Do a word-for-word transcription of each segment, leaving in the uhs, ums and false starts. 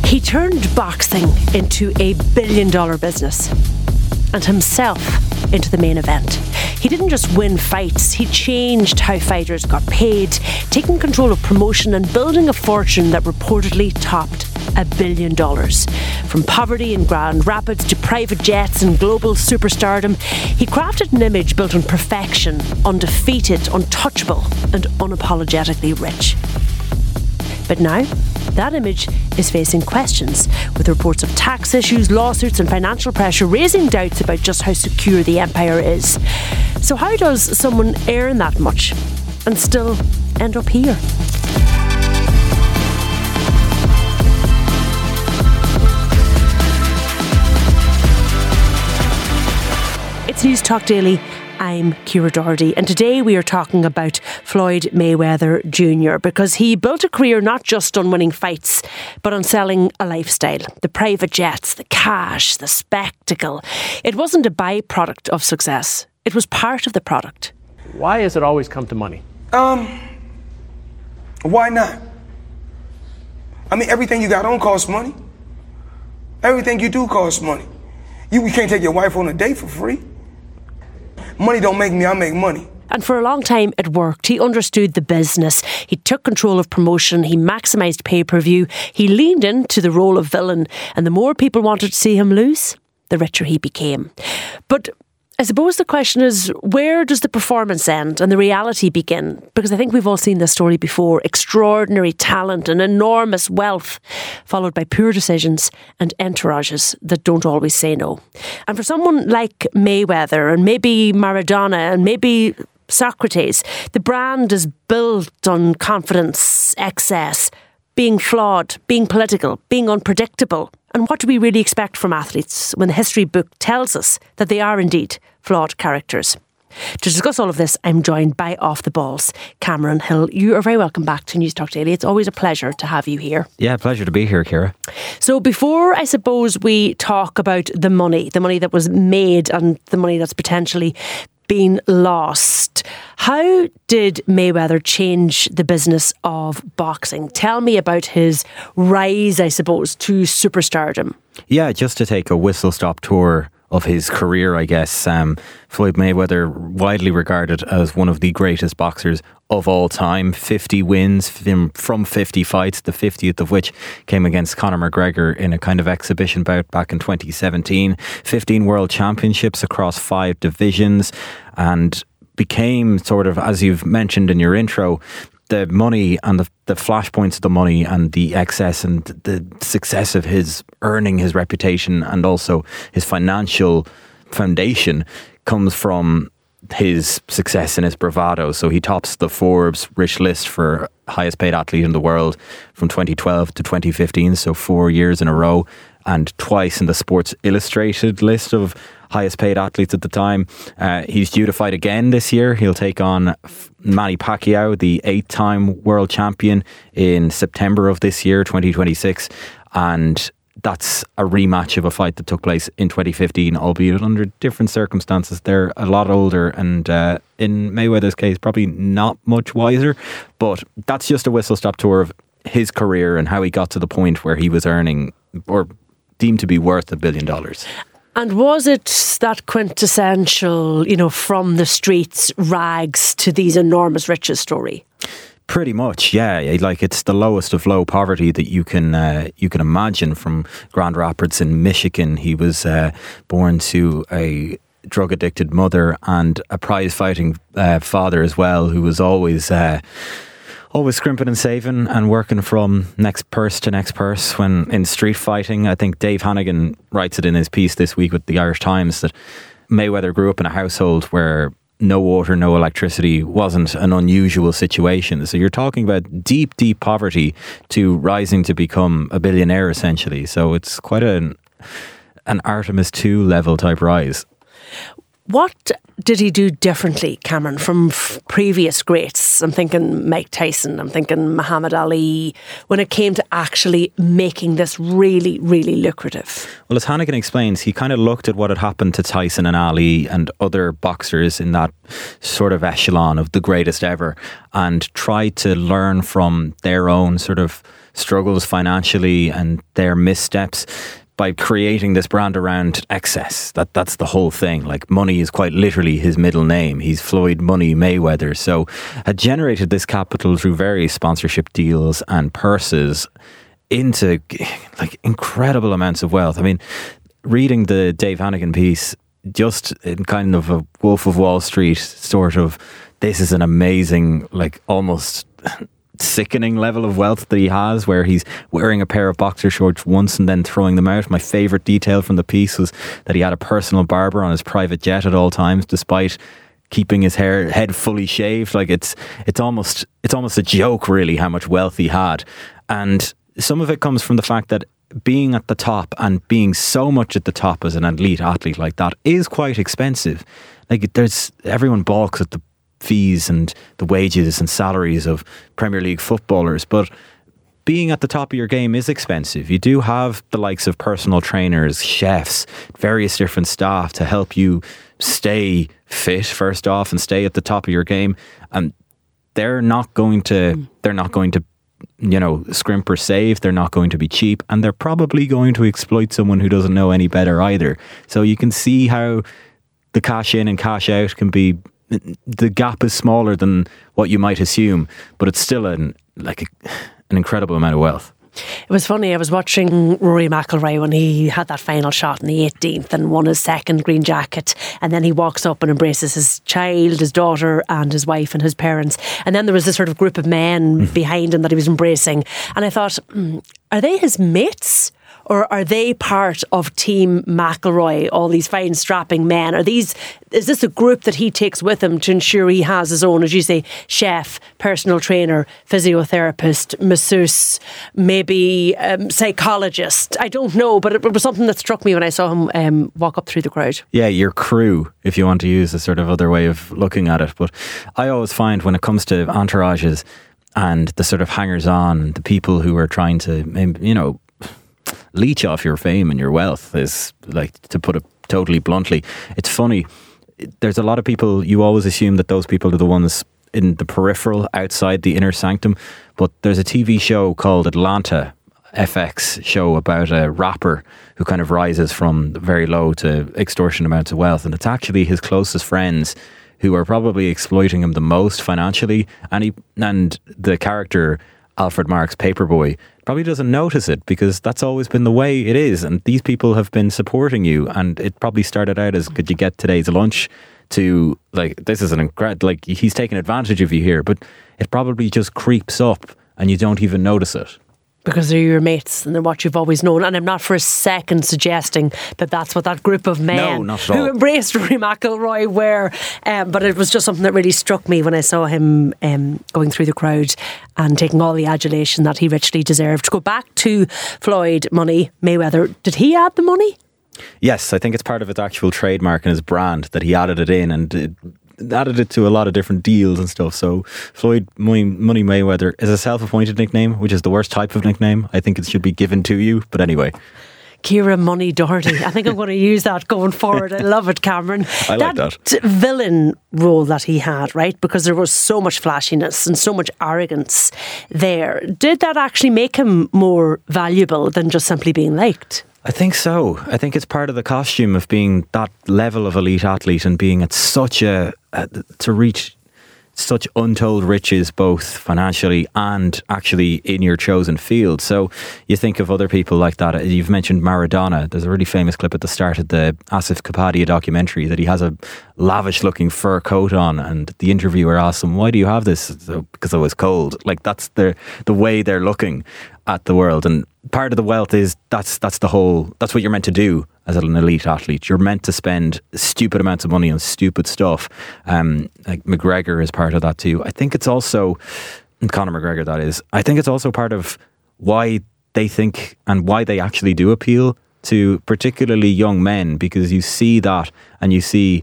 He turned boxing into a billion dollar business and himself into the main event. He didn't just win fights, he changed how fighters got paid, taking control of promotion and building a fortune that reportedly topped a billion dollars. From poverty in Grand Rapids to private jets and global superstardom, he crafted an image built on perfection, undefeated, untouchable, and unapologetically rich. But now, that image is facing questions, with reports of tax issues, lawsuits and financial pressure raising doubts about just how secure the empire is. So how does someone earn that much and still end up here? It's News Talk Daily. I'm Ciara Doherty, and today we are talking about Floyd Mayweather Junior because he built a career not just on winning fights, but on selling a lifestyle. The private jets, the cash, the spectacle. It wasn't a byproduct of success. It was part of the product. Why has it always come to money? Um, why not? I mean, everything you got on costs money. Everything you do costs money. You, you can't take your wife on a date for free. Money don't make me, I make money. And for a long time it worked. He understood the business. He took control of promotion. He maximised pay-per-view. He leaned into the role of villain. And the more people wanted to see him lose, the richer he became. But I suppose the question is, where does the performance end and the reality begin? Because I think we've all seen this story before. Extraordinary talent and enormous wealth, followed by poor decisions and entourages that don't always say no. And for someone like Mayweather and maybe Maradona and maybe Socrates, the brand is built on confidence, excess, being flawed, being political, being unpredictable. And what do we really expect from athletes when the history book tells us that they are indeed flawed characters? To discuss all of this, I'm joined by Off the Balls, Cameron Hill. You are very welcome back to News Talk Daily. It's always a pleasure to have you here. Yeah, pleasure to be here, Ciara. So before, I suppose, we talk about the money, the money that was made and the money that's potentially been lost, how did Mayweather change the business of boxing? Tell me about his rise, I suppose, to superstardom. Yeah, just to take a whistle-stop tour of his career, I guess. Um, Floyd Mayweather, widely regarded as one of the greatest boxers of all time. fifty wins from fifty fights, the fiftieth of which came against Conor McGregor in a kind of exhibition bout back in twenty seventeen. fifteen world championships across five divisions, and became sort of, as you've mentioned in your intro, the money and the, the flashpoints of the money and the excess and the success of his earning his reputation and also his financial foundation comes from his success and his bravado. So he tops the Forbes rich list for highest paid athlete in the world from twenty twelve to twenty fifteen, so four years in a row, and twice in the Sports Illustrated list of highest paid athletes at the time. Uh, he's due to fight again this year. He'll take on Manny Pacquiao, the eight-time world champion, in September of this year, twenty twenty-six. And that's a rematch of a fight that took place in twenty fifteen, albeit under different circumstances. They're a lot older and, uh, in Mayweather's case, probably not much wiser. But that's just a whistle-stop tour of his career and how he got to the point where he was earning, or deemed to be worth, a billion dollars. And was it that quintessential, you know, from the streets, rags to these enormous riches story? Pretty much, yeah. Like, it's the lowest of low poverty that you can uh, you can imagine. From Grand Rapids in Michigan, he was uh, born to a drug addicted mother and a prize fighting uh, father as well, who was always uh, always scrimping and saving and working from next purse to next purse when in street fighting. I think Dave Hannigan writes it in his piece this week with the Irish Times that Mayweather grew up in a household where no water, no electricity wasn't an unusual situation. So you're talking about deep, deep poverty to rising to become a billionaire, essentially. So it's quite an, an Artemis two level type rise. What did he do differently, Cameron, from f- previous greats? I'm thinking Mike Tyson, I'm thinking Muhammad Ali, when it came to actually making this really, really lucrative. Well, as Hannigan explains, he kind of looked at what had happened to Tyson and Ali and other boxers in that sort of echelon of the greatest ever, and tried to learn from their own sort of struggles financially and their missteps by creating this brand around excess. That that's the whole thing. Like, money is quite literally his middle name. He's Floyd Money Mayweather. So had generated this capital through various sponsorship deals and purses into like incredible amounts of wealth. I mean, reading the Dave Hannigan piece, just in kind of a Wolf of Wall Street sort of, this is an amazing, like almost sickening level of wealth that he has, where he's wearing a pair of boxer shorts once and then throwing them out. My favourite detail from the piece was that he had a personal barber on his private jet at all times, despite keeping his hair head fully shaved. Like, it's it's almost it's almost a joke, really, how much wealth he had. And some of it comes from the fact that being at the top and being so much at the top as an elite athlete like that is quite expensive. Like, there's everyone balks at the fees and the wages and salaries of Premier League footballers, but being at the top of your game is expensive. You do have the likes of personal trainers, chefs, various different staff to help you stay fit first off and stay at the top of your game, and they're not going to they're not going to you know scrimp or save. They're not going to be cheap, and they're probably going to exploit someone who doesn't know any better either. So you can see how the cash in and cash out can be, the gap is smaller than what you might assume, but it's still an like a, an incredible amount of wealth. It was funny, I was watching Rory McIlroy when he had that final shot in the eighteenth and won his second green jacket, and then he walks up and embraces his child, his daughter and his wife and his parents, and then there was this sort of group of men mm-hmm. behind him that he was embracing, and I thought, mm, are they his mates? Or are they part of Team McIlroy, all these fine strapping men? Are these, is this a group that he takes with him to ensure he has his own, as you say, chef, personal trainer, physiotherapist, masseuse, maybe um, psychologist? I don't know, but it, it was something that struck me when I saw him um, walk up through the crowd. Yeah, your crew, if you want to use a sort of other way of looking at it. But I always find when it comes to entourages and the sort of hangers-on, the people who are trying to, you know, leech off your fame and your wealth, is, like, to put it totally bluntly, it's funny. There's a lot of people, you always assume that those people are the ones in the peripheral, outside the inner sanctum, but there's a T V show called Atlanta, F X show, about a rapper who kind of rises from very low to extortion amounts of wealth, and it's actually his closest friends who are probably exploiting him the most financially, and he and the character Alfred Mark's Paperboy probably doesn't notice it, because that's always been the way it is, and these people have been supporting you, and it probably started out as, could you get today's lunch, to like, this is an incredible, like, he's taking advantage of you here, but it probably just creeps up and you don't even notice it. Because they're your mates and they're what you've always known. And I'm not for a second suggesting that that's what that group of men no, not at all. who embraced Rory McIlroy were. Um, but it was just something that really struck me when I saw him um, going through the crowd and taking all the adulation that he richly deserved. To go back to Floyd Money Mayweather, did he add the money? Yes, I think it's part of his actual trademark and his brand that he added it in, and it added it to a lot of different deals and stuff. So Floyd Money Mayweather is a self-appointed nickname, which is the worst type of nickname. I think it should be given to you, but anyway. Kira Money Doherty. I think I'm going to use that going forward. I love it, Cameron. I like that. That villain role that he had, right? Because there was so much flashiness and so much arrogance there. Did that actually make him more valuable than just simply being liked? I think so. I think it's part of the costume of being that level of elite athlete and being at such a, a to reach such untold riches, both financially and actually in your chosen field. So you think of other people like that. You've mentioned Maradona. There's a really famous clip at the start of the Asif Kapadia documentary that he has a lavish looking fur coat on, and the interviewer asks him, "Why do you have this?" So, because I was cold. Like, that's the the way they're looking at the world. And part of the wealth is that's that's the whole that's what you're meant to do as an elite athlete. You're meant to spend stupid amounts of money on stupid stuff. Um, like McGregor is part of that too. I think it's also Conor McGregor, that is. I think it's also part of why they think and why they actually do appeal to particularly young men, because you see that and you see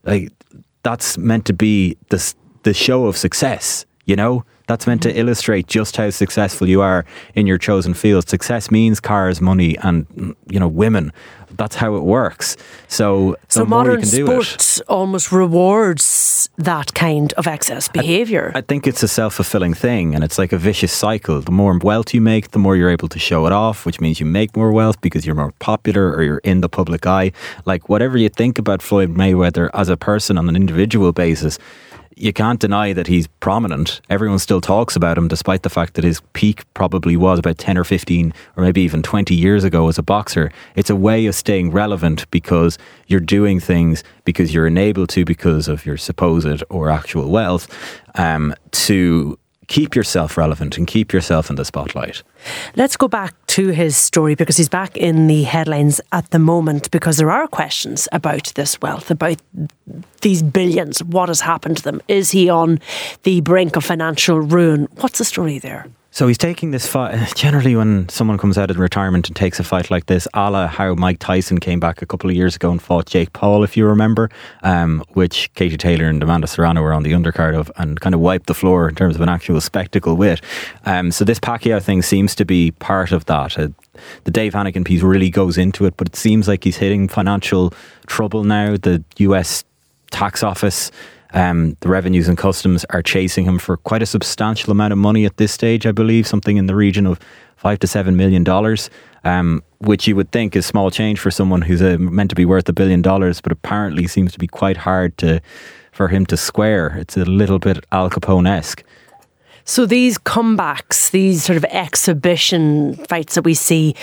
like that's meant to be the the show of success, you know? That's meant to illustrate just how successful you are in your chosen field. Success means cars, money, and, you know, women. That's how it works. So, so the more modern you can do sport it, almost rewards that kind of excess behaviour. I, I think it's a self-fulfilling thing, and it's like a vicious cycle. The more wealth you make, the more you're able to show it off, which means you make more wealth because you're more popular or you're in the public eye. Like, whatever you think about Floyd Mayweather as a person on an individual basis, you can't deny that he's prominent. Everyone still talks about him, despite the fact that his peak probably was about ten or fifteen or maybe even twenty years ago as a boxer. It's a way of staying relevant because you're doing things because you're enabled to, because of your supposed or actual wealth, um, to keep yourself relevant and keep yourself in the spotlight. Let's go back to his story, because he's back in the headlines at the moment, because there are questions about this wealth, about these billions. What has happened to them? Is he on the brink of financial ruin? What's the story there? So he's taking this fight. Generally, when someone comes out of retirement and takes a fight like this, a la how Mike Tyson came back a couple of years ago and fought Jake Paul, if you remember, um, which Katie Taylor and Amanda Serrano were on the undercard of, and kind of wiped the floor in terms of an actual spectacle with. Um, so this Pacquiao thing seems to be part of that. Uh, the Dave Hannigan piece really goes into it, but it seems like he's hitting financial trouble now. The U S tax office, Um, the revenues and customs are chasing him for quite a substantial amount of money at this stage, I believe, something in the region of five to seven million dollars, um, which you would think is small change for someone who's uh, meant to be worth a billion dollars, but apparently seems to be quite hard to for him to square. It's a little bit Al Capone-esque. So these comebacks, these sort of exhibition fights that we see,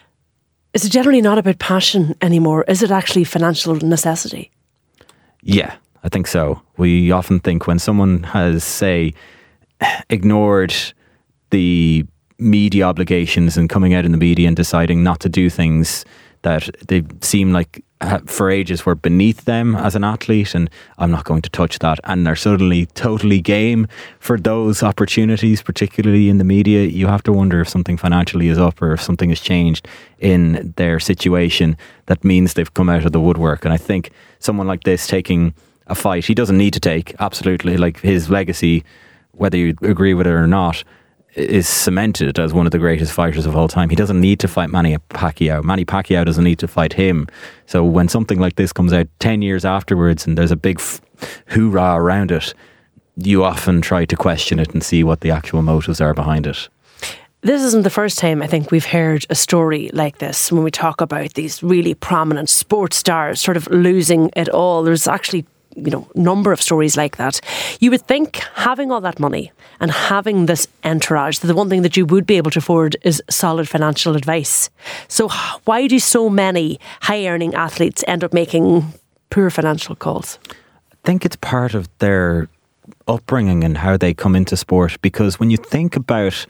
is it generally not about passion anymore? Is it actually financial necessity? Yeah. I think so. We often think when someone has, say, ignored the media obligations and coming out in the media and deciding not to do things that they seem like for ages were beneath them as an athlete, and I'm not going to touch that, and they're suddenly totally game for those opportunities, particularly in the media, you have to wonder if something financially is up or if something has changed in their situation that means they've come out of the woodwork. And I think someone like this taking a fight he doesn't need to take, absolutely, like his legacy, whether you agree with it or not, is cemented as one of the greatest fighters of all time. He doesn't need to fight Manny Pacquiao. Manny Pacquiao doesn't need to fight him. So when something like this comes out ten years afterwards and there's a big f- hoorah around it, you often try to question it and see what the actual motives are behind it. This isn't the first time I think we've heard a story like this when we talk about these really prominent sports stars sort of losing it all. There's actually, you know, number of stories like that. You would think having all that money and having this entourage, the one thing that you would be able to afford is solid financial advice. So why do so many high-earning athletes end up making poor financial calls? I think it's part of their upbringing and how they come into sport, because when you think about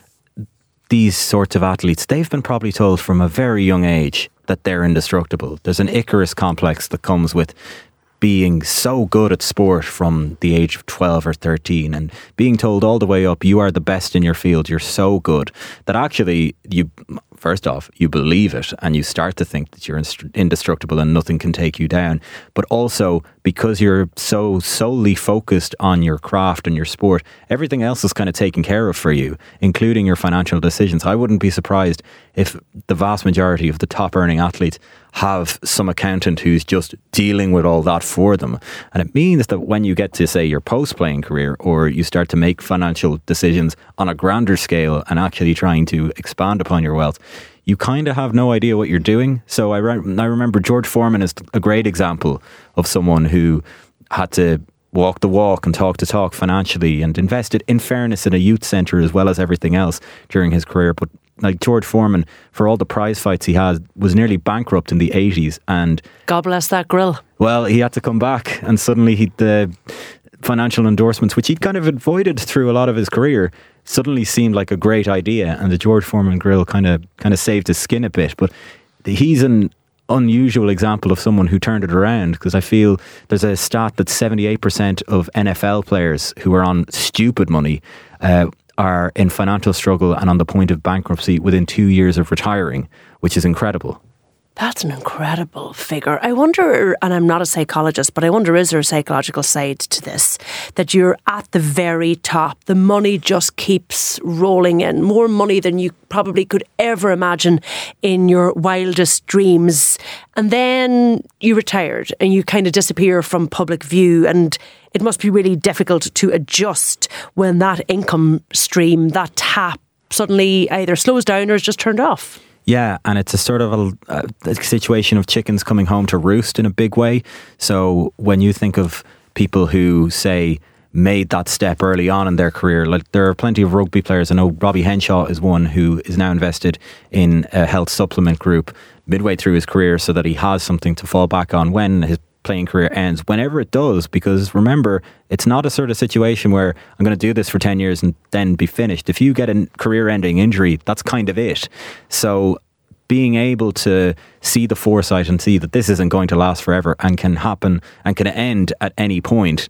these sorts of athletes, they've been probably told from a very young age that they're indestructible. There's an Icarus complex that comes with being so good at sport from the age of twelve or thirteen, and being told all the way up, you are the best in your field, you're so good, that actually you, first off, you believe it and you start to think that you're indestructible and nothing can take you down. But also, because you're so solely focused on your craft and your sport, everything else is kind of taken care of for you, including your financial decisions. I wouldn't be surprised if the vast majority of the top earning athletes have some accountant who's just dealing with all that for them. And it means that when you get to, say, your post-playing career, or you start to make financial decisions on a grander scale and actually trying to expand upon your wealth, you kind of have no idea what you're doing. So I, re- I remember George Foreman is a great example of someone who had to walk the walk and talk the talk financially, and invested, in fairness, in a youth centre as well as everything else during his career. But like George Foreman, for all the prize fights he had, was nearly bankrupt in the eighties. And God bless that grill. Well, he had to come back, and suddenly he, the financial endorsements, which he'd kind of avoided through a lot of his career, suddenly seemed like a great idea. And the George Foreman grill kind of kind of saved his skin a bit. But he's an unusual example of someone who turned it around, because I feel there's a stat that seventy-eight percent of N F L players who are on stupid money uh, are in financial struggle and on the point of bankruptcy within two years of retiring, which is incredible. That's an incredible figure. I wonder, and I'm not a psychologist, but I wonder, is there a psychological side to this? That you're at the very top. The money just keeps rolling in. More money than you probably could ever imagine in your wildest dreams. And then you retired and you kind of disappear from public view. And it must be really difficult to adjust when that income stream, that tap, suddenly either slows down or is just turned off. Yeah, and it's a sort of a, a situation of chickens coming home to roost in a big way. So when you think of people who, say, made that step early on in their career, like there are plenty of rugby players. I know Robbie Henshaw is one who is now invested in a health supplement group midway through his career so that he has something to fall back on when his playing career ends, whenever it does, because remember, it's not a sort of situation where I'm going to do this for ten years and then be finished. If you get a career-ending injury, that's kind of it. So being able to see the foresight and see that this isn't going to last forever and can happen and can end at any point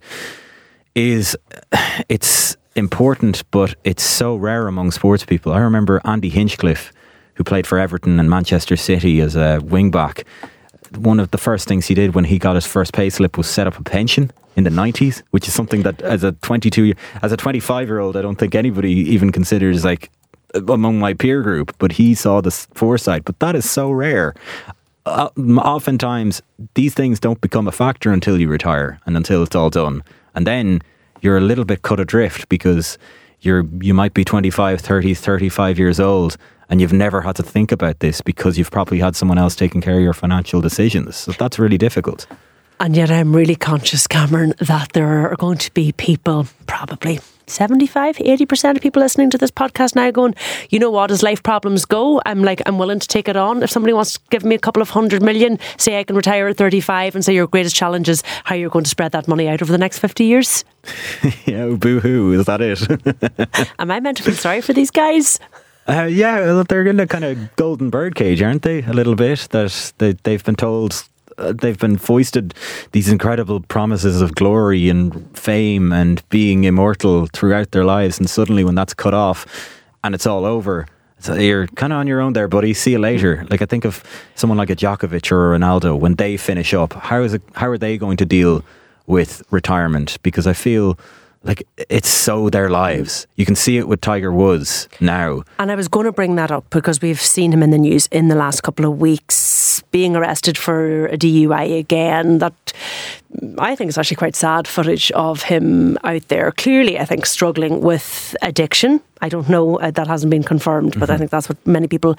is, it's important, but it's so rare among sports people. I remember Andy Hinchcliffe, who played for Everton and Manchester City as a wing-back. One of the first things he did when he got his first pay slip was set up a pension in the nineties, which is something that as a twenty-two, as a twenty-five year old, I don't think anybody even considers like among my peer group, but he saw this foresight. But that is so rare. Uh, oftentimes these things don't become a factor until you retire and until it's all done. And then you're a little bit cut adrift because you're, you might be twenty-five, thirty, thirty-five years old and you've never had to think about this because you've probably had someone else taking care of your financial decisions. So that's really difficult. And yet I'm really conscious, Cameron, that there are going to be people, probably seventy-five, eighty percent of people listening to this podcast now going, you know what, as life problems go, I'm like, I'm willing to take it on. If somebody wants to give me a couple of hundred million, say I can retire at thirty-five and say your greatest challenge is how you're going to spread that money out over the next fifty years. Yeah, boo-hoo, is that it? Am I meant to feel sorry for these guys? Uh, yeah, they're in a kind of golden bird cage, aren't they? A little bit. That they, they've been told, uh, they've been foisted these incredible promises of glory and fame and being immortal throughout their lives. And suddenly when that's cut off and it's all over, so you're kind of on your own there, buddy. See you later. Like I think of someone like a Djokovic or a Ronaldo, when they finish up, how is it, how are they going to deal with retirement? Because I feel like it's so their lives. You can see it with Tiger Woods now. And I was going to bring that up because we've seen him in the news in the last couple of weeks being arrested for a D U I again. That I think is actually quite sad footage of him out there. Clearly, I think, struggling with addiction. I don't know, uh, that hasn't been confirmed, but mm-hmm. I think that's what many people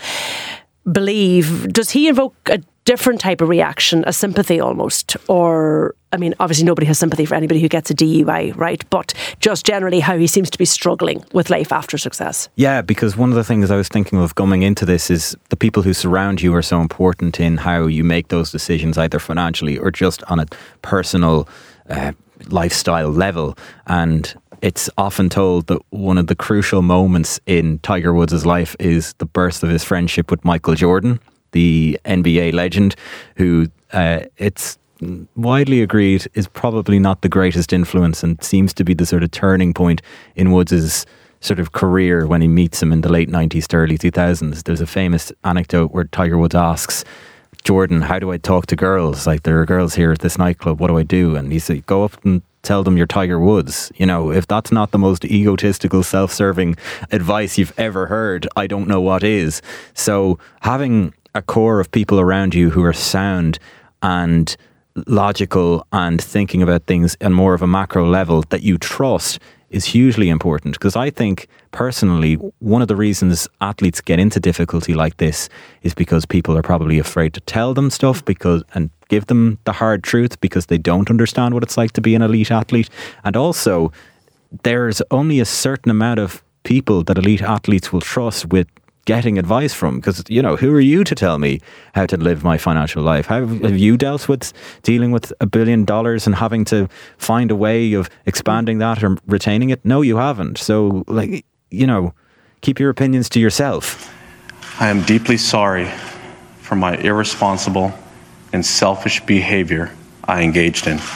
believe. Does he invoke a different type of reaction, a sympathy almost? Or, I mean, obviously nobody has sympathy for anybody who gets a D U I, right? But just generally how he seems to be struggling with life after success. Yeah, because one of the things I was thinking of coming into this is the people who surround you are so important in how you make those decisions, either financially or just on a personal uh, lifestyle level. And it's often told that one of the crucial moments in Tiger Woods' life is the burst of his friendship with Michael Jordan, the N B A legend, who uh, it's widely agreed is probably not the greatest influence and seems to be the sort of turning point in Woods' sort of career when he meets him in the late nineties to early two thousands. There's a famous anecdote where Tiger Woods asks Jordan, how do I talk to girls? Like, there are girls here at this nightclub, what do I do? And he said, go up and tell them you're Tiger Woods. You know, if that's not the most egotistical, self-serving advice you've ever heard, I don't know what is. So having a core of people around you who are sound and logical and thinking about things on more of a macro level that you trust is hugely important. Because I think personally, one of the reasons athletes get into difficulty like this is because people are probably afraid to tell them stuff because and give them the hard truth because they don't understand what it's like to be an elite athlete. And also, there's only a certain amount of people that elite athletes will trust with getting advice from, because, you know, who are you to tell me how to live my financial life? How have you dealt with dealing with a billion dollars and having to find a way of expanding that or retaining it? No, you haven't. So, like, you know, keep your opinions to yourself. I am deeply sorry for my irresponsible and selfish behavior I engaged in.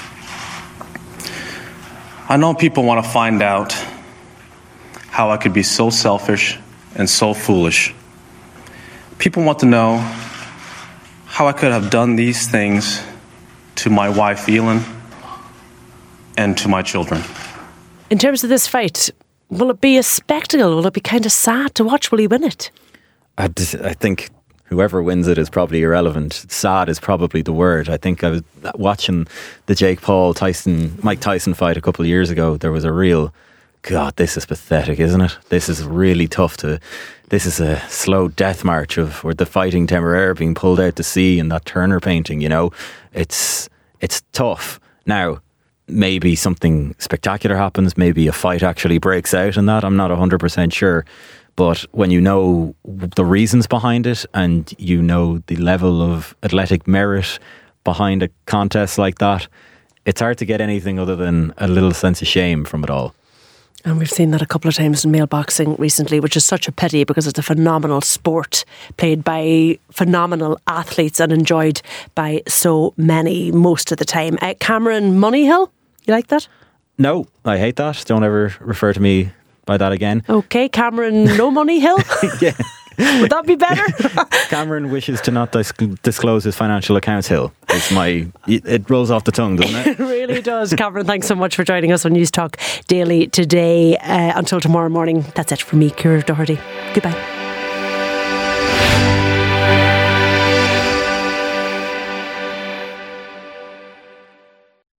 I know people want to find out how I could be so selfish and so foolish. People want to know how I could have done these things to my wife, Elin, and to my children. In terms of this fight, will it be a spectacle? Will it be kind of sad to watch? Will he win it? I, just, I think whoever wins it is probably irrelevant. Sad is probably the word. I think I was watching the Jake Paul Tyson Mike Tyson fight a couple of years ago. There was a real, God, this is pathetic, isn't it? This is really tough to. This is a slow death march of or the Fighting Temeraire being pulled out to sea and that Turner painting. You know, it's it's tough. Now, maybe something spectacular happens. Maybe a fight actually breaks out, and that I'm not a hundred percent sure. But when you know the reasons behind it and you know the level of athletic merit behind a contest like that, it's hard to get anything other than a little sense of shame from it all. And we've seen that a couple of times in male boxing recently, which is such a pity because it's a phenomenal sport played by phenomenal athletes and enjoyed by so many most of the time. Uh, Cameron Moneyhill, you like that? No, I hate that. Don't ever refer to me by that again. Okay, Cameron No Money Hill? Yeah. Would that be better? Cameron wishes to not dis- disclose his financial accounts, Hill. It's my, it rolls off the tongue, doesn't it? It really does. Cameron, thanks so much for joining us on News Talk Daily today. Uh, until tomorrow morning, that's it from me, Ciara Doherty. Goodbye.